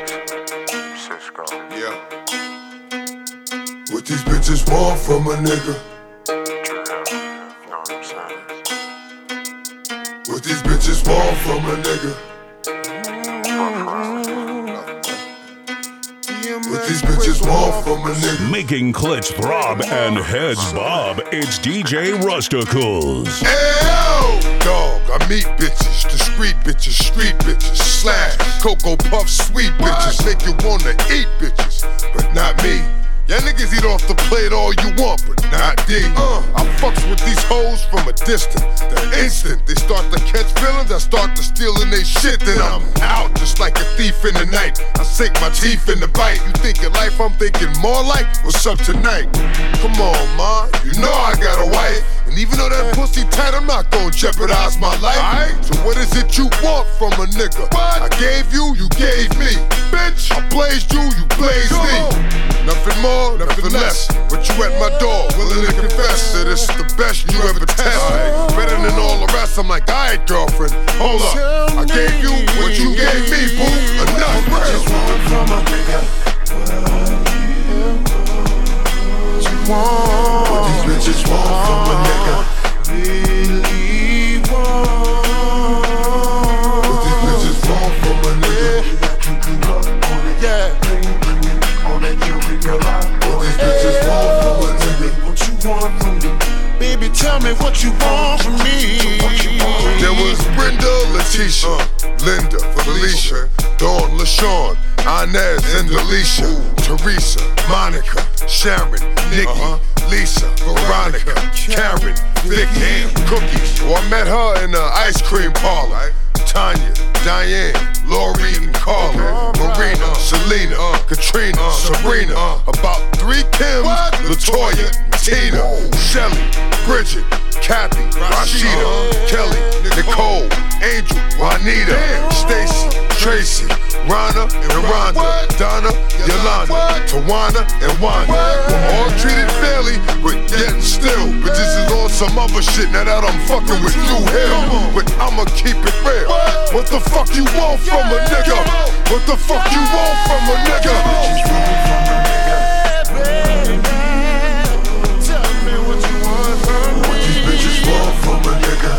Yeah. What these bitches want from a nigga? What these bitches want from a nigga? What these bitches want from a nigga? Making clits throb and heads bob, it's DJ Rusticles. Ew! Dog, I meet bitches, discreet bitches, street bitches, slash, Cocoa Puff, sweet bitches, make you wanna eat bitches, but not me. Y'all niggas eat off the plate all you want, but not D. I fucks with these hoes from a distance. The instant they start to catch feelings, I start to stealing they shit. Then I'm out just like a thief in the night. I sink my teeth in the bite. You thinking life, I'm thinking more like what's up tonight. Come on, ma, you know I got a wife. And even though that pussy tight, I'm not gonna jeopardize my life. So what is it you want from a nigga? I gave you, you gave me. Bitch, I blazed you, you blazed me. Nothing more, nothing less. But you at my door, willing to confess that it's the best you ever test. Better than all the rest. I'm like, alright, girlfriend, hold up. I gave you what you gave me, boo. Enough, what you want from a nigga? What you want? What these bitches want from a nigga? Really want? What these bitches want from a nigga? Yeah. What you want from me? Baby, tell me what you want from me. There was Brenda, Leticia, Linda, Felicia, Dawn, LaShawn, Inez, and Alicia, Teresa, Monica, Sharon, Nikki, Lisa, Veronica, Karen, Vicky, Cookies. Oh, I met her in the ice cream parlor. Tanya, Diane, Lori, and Carla, Marina, Selena, Katrina, Sabrina, about 3 Kims, LaToya, Tina, Shelly, Bridget, Kathy, Rashida, Kelly, Nicole, Angel, Juanita, Stacy, Tracy, Rana, and Rhonda, Donna, Yolanda, Tawana, and Wanda. We're all treated fairly, but yet and still, bitches is on some other shit now that I'm fucking with you here. But I'ma keep it real. What the fuck you want from a nigga? What the fuck you want from a nigga? Tell me what you want from me. What these bitches want from a nigga?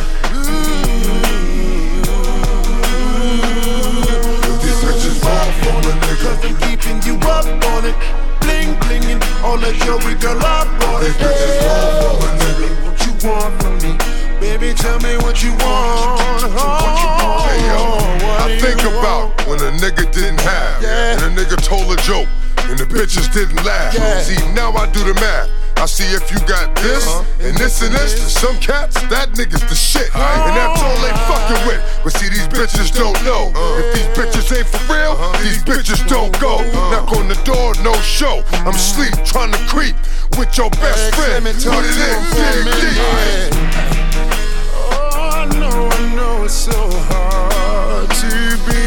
What these bitches want from a nigga? Cause I'm keeping you up on it. Bling blinging all that jewelry, girl, I brought it. What these bitches want from a nigga? What you want from me? Baby, tell me what you want. Hey yo, I think about when a nigga didn't have, and a nigga told a joke, and the bitches didn't laugh. See, now I do the math. I see if you got this, and this, to some cats, that nigga's the shit. And that's all they fucking with. But see, these bitches don't know. If these bitches ain't for real, these bitches don't go. Knock on the door, no show. I'm asleep, trying to creep with your best friend. Put it in, dig deep. I know it's so hard to be